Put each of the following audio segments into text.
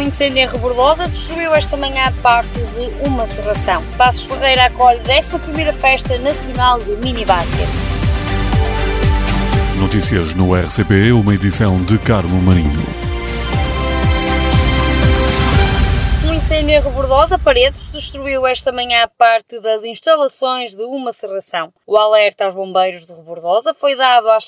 incêndio em Rebordosa destruiu esta manhã parte de uma serração. Passos Ferreira acolhe 11ª Festa Nacional de Minibasket. Notícias no RCP, uma edição de Carmo Marinho. Um incêndio em Rebordosa, Paredes, destruiu esta manhã parte das instalações de uma serração. O alerta aos bombeiros de Rebordosa foi dado às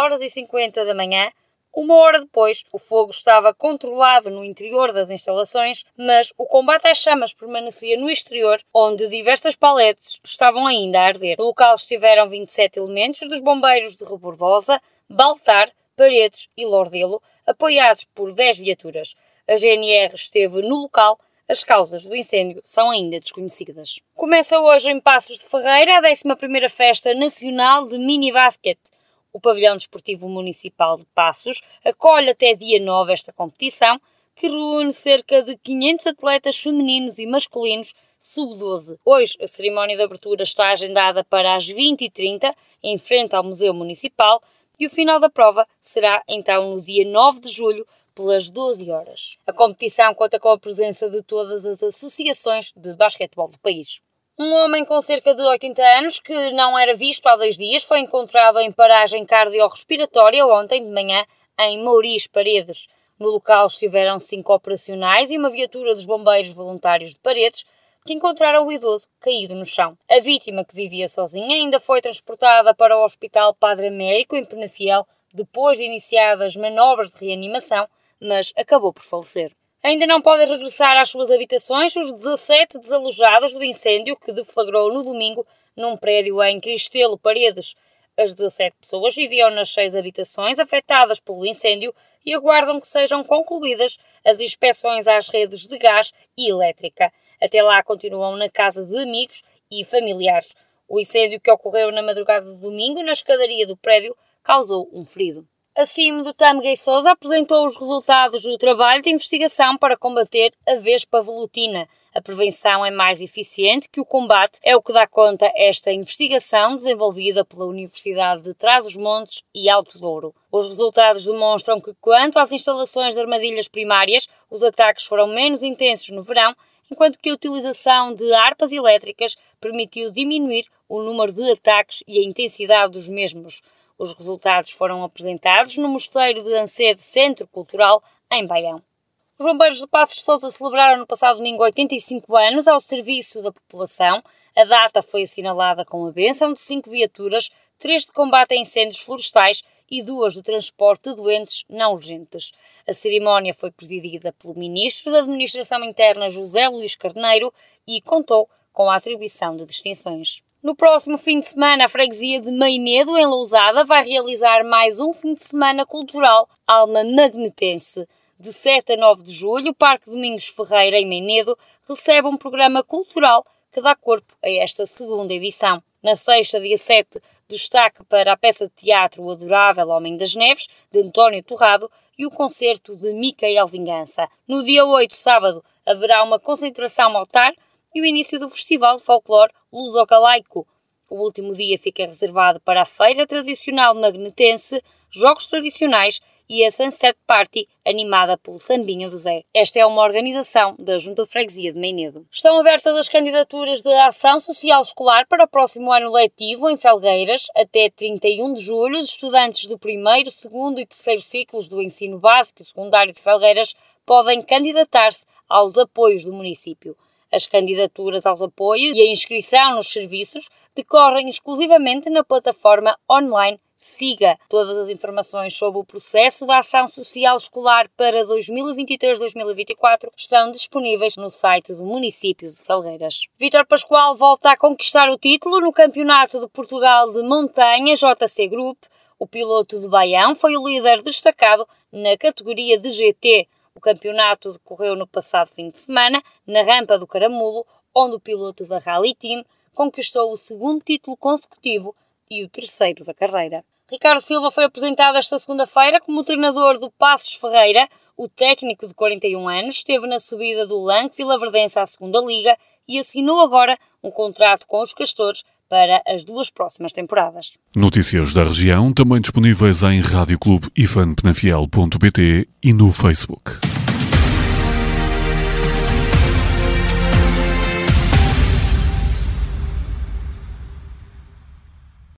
6h50 da manhã. Uma hora depois, o fogo estava controlado no interior das instalações, mas o combate às chamas permanecia no exterior, onde diversas paletes estavam ainda a arder. No local estiveram 27 elementos dos bombeiros de Rebordosa, Baltar, Paredes e Lordelo, apoiados por 10 viaturas. A GNR esteve no local. As causas do incêndio são ainda desconhecidas. Começa hoje em Passos de Ferreira a 11ª Festa Nacional de Minibasket. O Pavilhão Desportivo Municipal de Passos acolhe até dia 9 esta competição, que reúne cerca de 500 atletas femininos e masculinos sub-12. Hoje, a cerimónia de abertura está agendada para as 20h30, em frente ao Museu Municipal, e o final da prova será então no dia 9 de julho, pelas 12 horas. A competição conta com a presença de todas as associações de basquetebol do país. Um homem com cerca de 80 anos, que não era visto há 2 dias, foi encontrado em paragem cardiorrespiratória ontem de manhã em Mouris, Paredes. No local estiveram 5 operacionais e uma viatura dos bombeiros voluntários de Paredes, que encontraram o idoso caído no chão. A vítima, que vivia sozinha, ainda foi transportada para o Hospital Padre Américo, em Penafiel, depois de iniciadas manobras de reanimação, mas acabou por falecer. Ainda não podem regressar às suas habitações os 17 desalojados do incêndio que deflagrou no domingo num prédio em Cristelo, Paredes. As 17 pessoas viviam nas 6 habitações afetadas pelo incêndio e aguardam que sejam concluídas as inspeções às redes de gás e elétrica. Até lá continuam na casa de amigos e familiares. O incêndio, que ocorreu na madrugada de domingo na escadaria do prédio, causou um ferido. A CIM do Tâmega e Sousa apresentou os resultados do trabalho de investigação para combater a vespa velutina. A prevenção é mais eficiente que o combate, é o que dá conta esta investigação desenvolvida pela Universidade de Trás-os-Montes e Alto Douro. Os resultados demonstram que, quanto às instalações de armadilhas primárias, os ataques foram menos intensos no verão, enquanto que a utilização de harpas elétricas permitiu diminuir o número de ataques e a intensidade dos mesmos. Os resultados foram apresentados no Mosteiro de Ancede Centro Cultural, em Baião. Os bombeiros de Passos de Sousa celebraram no passado domingo 85 anos ao serviço da população. A data foi assinalada com a bênção de 5 viaturas, 3 de combate a incêndios florestais e 2 de transporte de doentes não urgentes. A cerimónia foi presidida pelo Ministro da Administração Interna, José Luís Carneiro, e contou com a atribuição de distinções. No próximo fim de semana, a freguesia de Meinedo, em Lousada, vai realizar mais um fim de semana cultural Alma Magnetense. De 7 a 9 de julho, o Parque Domingos Ferreira, em Meinedo, recebe um programa cultural que dá corpo a esta segunda edição. Na sexta, dia 7, destaque para a peça de teatro O Adorável Homem das Neves, de António Torrado, e o concerto de Micael Vingança. No dia 8, sábado, haverá uma concentração altar e o início do Festival de Folclore Luso-Calaico. O último dia fica reservado para a feira tradicional magnetense, jogos tradicionais e a Sunset Party, animada pelo Sambinha do Zé. Esta é uma organização da Junta de Freguesia de Meinedo. Estão abertas as candidaturas de ação social escolar para o próximo ano letivo em Felgueiras. Até 31 de julho, os estudantes do 1º, 2º e 3º ciclos do ensino básico e secundário de Felgueiras podem candidatar-se aos apoios do município. As candidaturas aos apoios e a inscrição nos serviços decorrem exclusivamente na plataforma online SIGA. Todas as informações sobre o processo da ação social escolar para 2023-2024 estão disponíveis no site do município de Felgueiras. Vítor Pascoal volta a conquistar o título no Campeonato de Portugal de Montanha JC Group. O piloto de Baião foi o líder destacado na categoria de GT. O campeonato decorreu no passado fim de semana, na rampa do Caramulo, onde o piloto da Rally Team conquistou o 2º título consecutivo e o 3º da carreira. Ricardo Silva foi apresentado esta segunda-feira como treinador do Passos Ferreira. O técnico de 41 anos esteve na subida do Lanque Vilaverdense à 2ª Liga e assinou agora um contrato com os Castores para as 2 próximas temporadas. Notícias da região também disponíveis em radioclubeifanpenafiel.pt e no Facebook.